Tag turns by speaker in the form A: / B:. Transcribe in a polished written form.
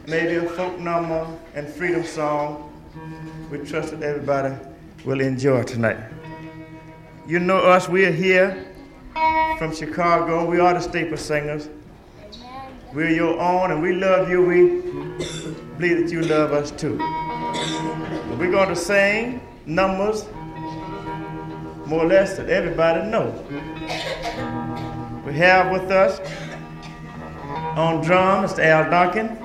A: maybe a folk number and freedom song. We trust that everybody will enjoy tonight. You know us, we are here from Chicago. We are the Staple Singers. We're your own and we love you. We believe that you love us too. But we're going to sing numbers more or less that everybody knows. We have with us on drums Mr. Al Duncan.